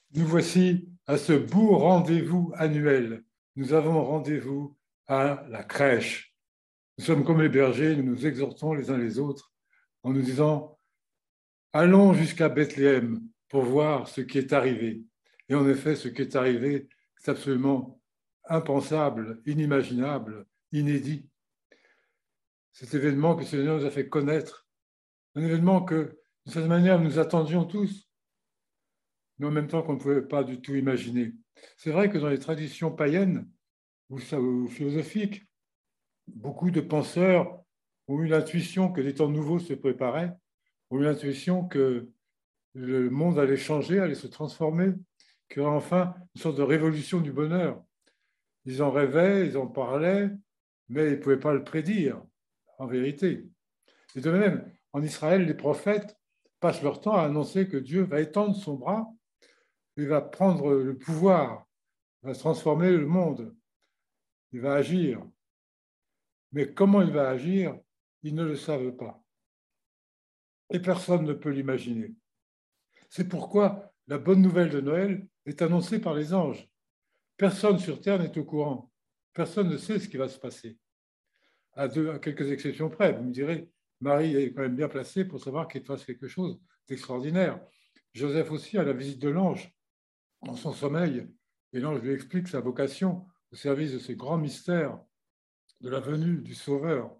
Nous voici à ce beau rendez-vous annuel. Nous avons rendez-vous à la crèche. Nous sommes comme les bergers, nous nous exhortons les uns les autres en nous disant « Allons jusqu'à Bethléem pour voir ce qui est arrivé ». Et en effet, ce qui est arrivé, c'est absolument impensable, inimaginable, inédit. Cet événement que le Seigneur nous a fait connaître, un événement que, de cette manière, nous attendions tous, mais en même temps qu'on ne pouvait pas du tout imaginer. C'est vrai que dans les traditions païennes ou philosophiques, beaucoup de penseurs ont eu l'intuition que des temps nouveaux se préparaient, ont eu l'intuition que le monde allait changer, allait se transformer, qu'il y aurait enfin une sorte de révolution du bonheur. Ils en rêvaient, ils en parlaient, mais ils ne pouvaient pas le prédire, en vérité. Et de même, en Israël, les prophètes passent leur temps à annoncer que Dieu va étendre son bras, il va prendre le pouvoir, il va transformer le monde, il va agir. Mais comment il va agir, ils ne le savent pas. Et personne ne peut l'imaginer. C'est pourquoi la bonne nouvelle de Noël est annoncée par les anges. Personne sur Terre n'est au courant. Personne ne sait ce qui va se passer. À quelques exceptions près, vous me direz, Marie est quand même bien placée pour savoir qu'il fasse quelque chose d'extraordinaire. Joseph aussi a la visite de l'ange dans son sommeil, et l'ange lui explique sa vocation au service de ce grand mystère de la venue du Sauveur.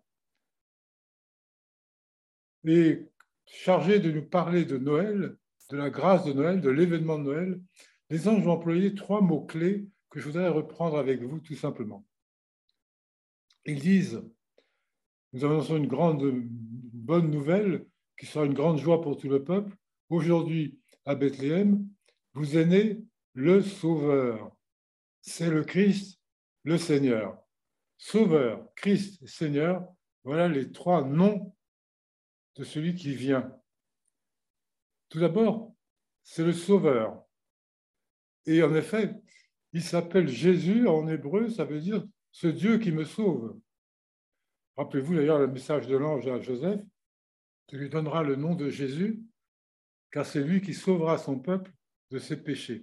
Et chargé de nous parler de Noël, de la grâce de Noël, de l'événement de Noël, les anges ont employé 3 mots-clés que je voudrais reprendre avec vous tout simplement. Ils disent, nous annonçons une bonne nouvelle qui sera une grande joie pour tout le peuple. Aujourd'hui, à Bethléem, vous est né le Sauveur. C'est le Christ, le Seigneur. Sauveur, Christ, Seigneur, voilà les 3 noms de celui qui vient. Tout d'abord, c'est le Sauveur. Et en effet, il s'appelle Jésus en hébreu, ça veut dire ce Dieu qui me sauve. Rappelez-vous d'ailleurs le message de l'ange à Joseph, tu lui donneras le nom de Jésus, car c'est lui qui sauvera son peuple de ses péchés.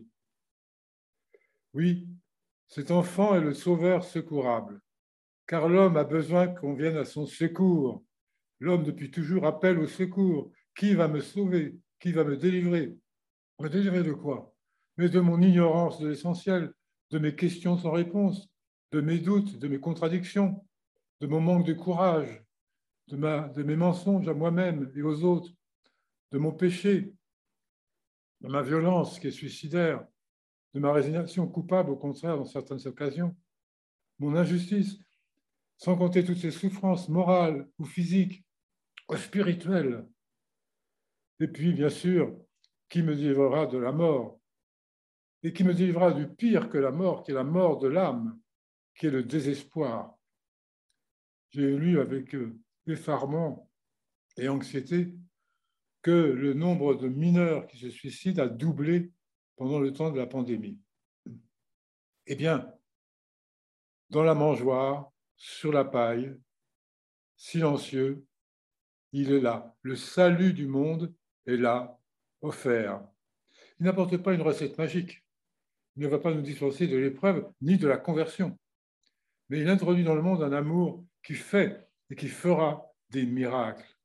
Oui, cet enfant est le sauveur secourable, car l'homme a besoin qu'on vienne à son secours. L'homme depuis toujours appelle au secours. Qui va me sauver? Qui va me délivrer? Me délivrer de quoi? Mais de mon ignorance de l'essentiel, de mes questions sans réponse, de mes doutes, de mes contradictions, de mon manque de courage, de mes mensonges à moi-même et aux autres, de mon péché, de ma violence qui est suicidaire, de ma résignation coupable au contraire dans certaines occasions, mon injustice, sans compter toutes ces souffrances morales ou physiques ou spirituelles. Et puis, bien sûr, qui me délivrera de la mort et qui me délivrera du pire que la mort, qui est la mort de l'âme, qui est le désespoir. J'ai lu avec effarement et anxiété que le nombre de mineurs qui se suicident a doublé pendant le temps de la pandémie. Eh bien, dans la mangeoire, sur la paille, silencieux, il est là. Le salut du monde est là, offert. Il n'apporte pas une recette magique. Il ne va pas nous dispenser de l'épreuve ni de la conversion. Mais il introduit dans le monde un amour qui fait et qui fera des miracles.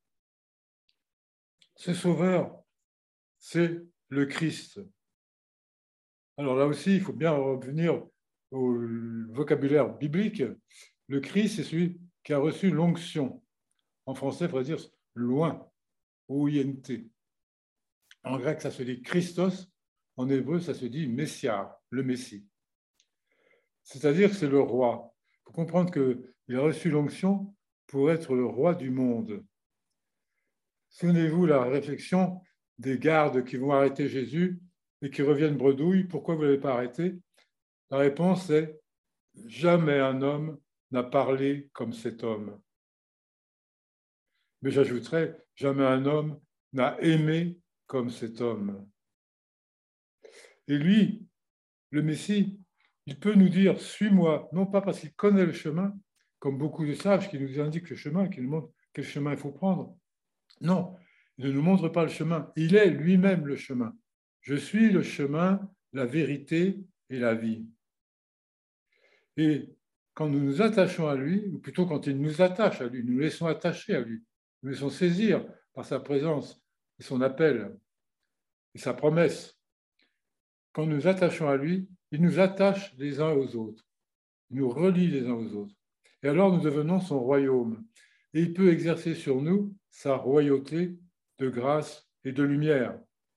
Ce sauveur, c'est le Christ. Alors là aussi, il faut bien revenir au vocabulaire biblique. Le Christ, c'est celui qui a reçu l'onction. En français, il faudrait dire loin, OINT. En grec, ça se dit Christos. En hébreu, ça se dit Messia, le Messie. C'est-à-dire que c'est le roi. Il faut comprendre qu'il a reçu l'onction pour être le roi du monde. Souvenez-vous la réflexion des gardes qui vont arrêter Jésus et qui reviennent bredouille. Pourquoi vous ne l'avez pas arrêté? La réponse est jamais un homme n'a parlé comme cet homme. Mais j'ajouterais, jamais un homme n'a aimé comme cet homme. Et lui, le Messie, il peut nous dire, suis-moi, non pas parce qu'il connaît le chemin, comme beaucoup de sages qui nous indiquent le chemin, qui nous montrent quel chemin il faut prendre. Non, il ne nous montre pas le chemin. Il est lui-même le chemin. Je suis le chemin, la vérité et la vie. Et quand nous nous attachons à lui, ou plutôt quand il nous attache à lui, nous nous laissons attacher à lui, nous nous laissons saisir par sa présence et son appel et sa promesse. Quand nous nous attachons à lui, il nous attache les uns aux autres, il nous relie les uns aux autres. Et alors nous devenons son royaume. Et il peut exercer sur nous sa royauté de grâce et de lumière.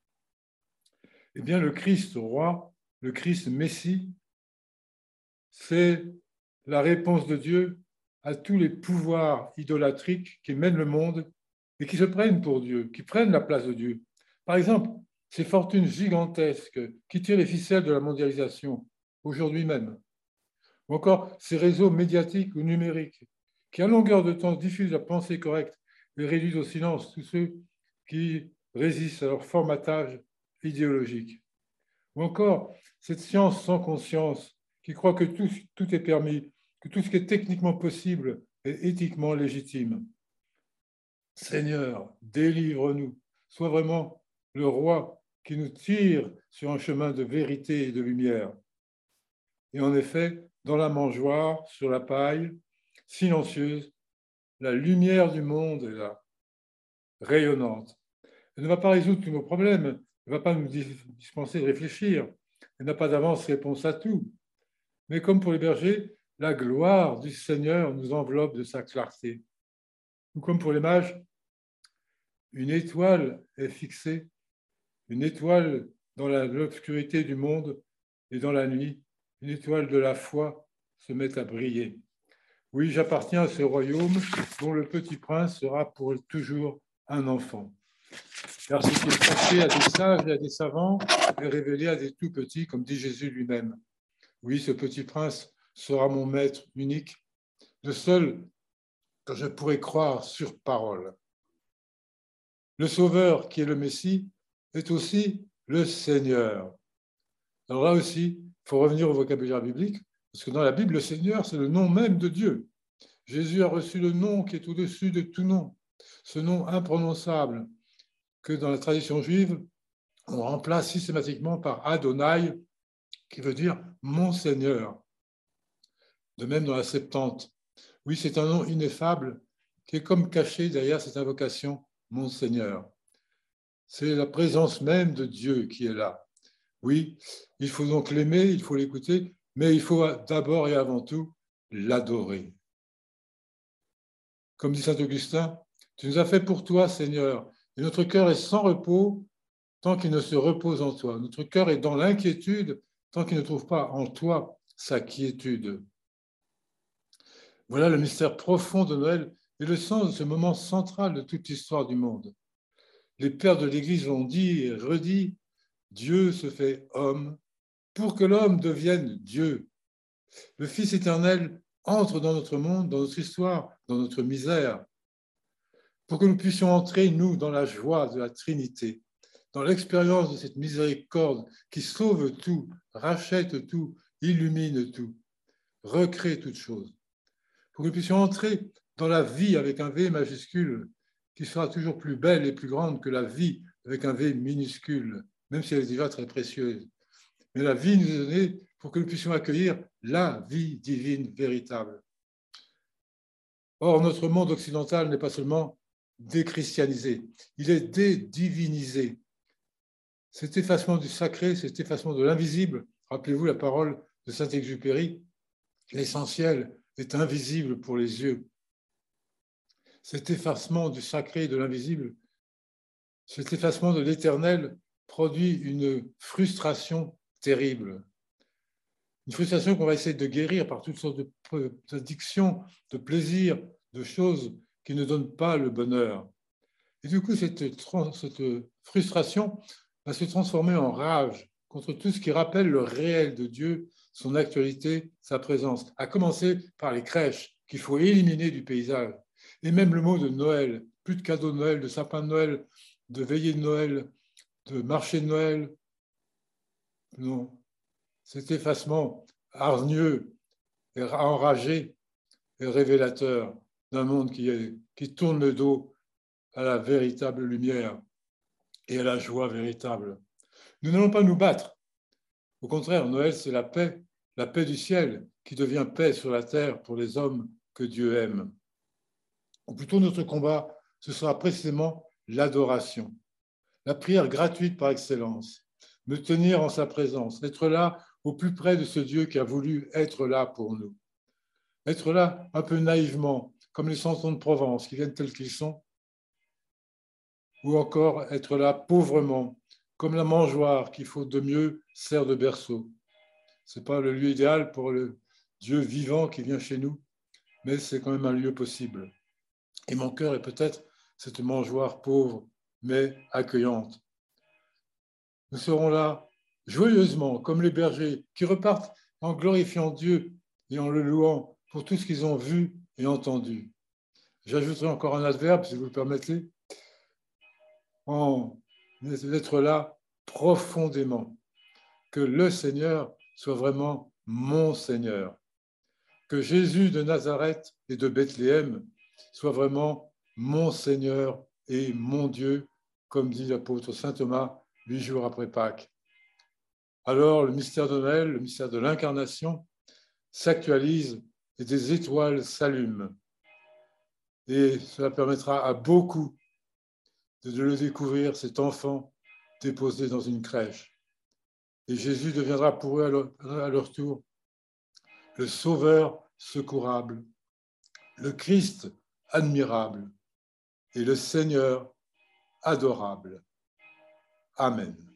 Eh bien, le Christ roi, le Christ Messie, c'est la réponse de Dieu à tous les pouvoirs idolâtriques qui mènent le monde et qui se prennent pour Dieu, qui prennent la place de Dieu. Par exemple, ces fortunes gigantesques qui tirent les ficelles de la mondialisation aujourd'hui même, ou encore ces réseaux médiatiques ou numériques qui, à longueur de temps, diffusent la pensée correcte et réduisent au silence tous ceux qui résistent à leur formatage idéologique. Ou encore cette science sans conscience qui croit que tout est permis, que tout ce qui est techniquement possible est éthiquement légitime. Seigneur, délivre-nous, sois vraiment le roi qui nous tire sur un chemin de vérité et de lumière. Et en effet, dans la mangeoire, sur la paille, silencieuse, la lumière du monde est là, rayonnante. Elle ne va pas résoudre tous nos problèmes, elle ne va pas nous dispenser de réfléchir, elle n'a pas d'avance réponse à tout. Mais comme pour les bergers, la gloire du Seigneur nous enveloppe de sa clarté. Ou comme pour les mages, une étoile est fixée, une étoile dans l'obscurité du monde et dans la nuit, une étoile de la foi se met à briller. Oui, j'appartiens à ce royaume dont le petit prince sera pour toujours un enfant. Car ce qui est caché à des sages et à des savants est révélé à des tout petits, comme dit Jésus lui-même. Oui, ce petit prince sera mon maître unique, le seul que je pourrais croire sur parole. Le Sauveur, qui est le Messie, est aussi le Seigneur. Alors là aussi, il faut revenir au vocabulaire biblique, parce que dans la Bible, le Seigneur, c'est le nom même de Dieu. Jésus a reçu le nom qui est au-dessus de tout nom, ce nom imprononçable que dans la tradition juive, on remplace systématiquement par Adonai, qui veut dire « mon Seigneur ». De même dans la Septante. Oui, c'est un nom ineffable qui est comme caché derrière cette invocation « mon Seigneur ». C'est la présence même de Dieu qui est là. Oui, il faut donc l'aimer, il faut l'écouter, mais il faut d'abord et avant tout l'adorer. Comme dit saint Augustin, « Tu nous as fait pour toi, Seigneur, et notre cœur est sans repos tant qu'il ne se repose en toi. Notre cœur est dans l'inquiétude tant qu'il ne trouve pas en toi sa quiétude. » Voilà le mystère profond de Noël et le sens de ce moment central de toute l'histoire du monde. Les pères de l'Église l'ont dit et redit, Dieu se fait homme pour que l'homme devienne Dieu. Le Fils éternel entre dans notre monde, dans notre histoire, dans notre misère, pour que nous puissions entrer, nous, dans la joie de la Trinité, dans l'expérience de cette miséricorde qui sauve tout, rachète tout, illumine tout, recrée toute chose. Pour que nous puissions entrer dans la vie avec un V majuscule qui sera toujours plus belle et plus grande que la vie avec un V minuscule, même si elle est déjà très précieuse. Mais la vie nous est donnée pour que nous puissions accueillir la vie divine véritable. Or, notre monde occidental n'est pas seulement déchristianisé, il est dédivinisé. Cet effacement du sacré, cet effacement de l'invisible, rappelez-vous la parole de Saint-Exupéry, l'essentiel est invisible pour les yeux. Cet effacement du sacré et de l'invisible, cet effacement de l'éternel produit une frustration terrible. Une frustration qu'on va essayer de guérir par toutes sortes d'addictions, de plaisirs, de choses qui ne donnent pas le bonheur. Et du coup, cette frustration va se transformer en rage contre tout ce qui rappelle le réel de Dieu, son actualité, sa présence, à commencer par les crèches qu'il faut éliminer du paysage. Et même le mot de Noël, plus de cadeaux de Noël, de sapin de Noël, de veillée de Noël, de marché de Noël. Non, cet effacement hargneux et enragé est révélateur d'un monde qui tourne le dos à la véritable lumière et à la joie véritable. Nous n'allons pas nous battre, Au contraire, Noël, c'est la paix du ciel, qui devient paix sur la terre pour les hommes que Dieu aime. Ou plutôt, notre combat, ce sera précisément l'adoration, la prière gratuite par excellence, me tenir en sa présence, être là au plus près de ce Dieu qui a voulu être là pour nous. Être là un peu naïvement, comme les chansons de Provence qui viennent tels qu'ils sont, ou encore être là pauvrement, comme la mangeoire qui, faute de mieux, sert de berceau. Ce n'est pas le lieu idéal pour le Dieu vivant qui vient chez nous, mais c'est quand même un lieu possible. Et mon cœur est peut-être cette mangeoire pauvre, mais accueillante. Nous serons là joyeusement, comme les bergers, qui repartent en glorifiant Dieu et en le louant pour tout ce qu'ils ont vu et entendu. J'ajouterai encore un adverbe, si vous le permettez, d'être là profondément, que le Seigneur soit vraiment mon Seigneur, que Jésus de Nazareth et de Bethléem soit vraiment mon Seigneur et mon Dieu, comme dit l'apôtre saint Thomas 8 jours après Pâques. Alors le mystère de Noël, le mystère de l'incarnation, s'actualise et des étoiles s'allument. Et cela permettra à beaucoup de le découvrir, cet enfant déposé dans une crèche. Et Jésus deviendra pour eux à leur tour le Sauveur secourable, le Christ admirable et le Seigneur adorable. Amen.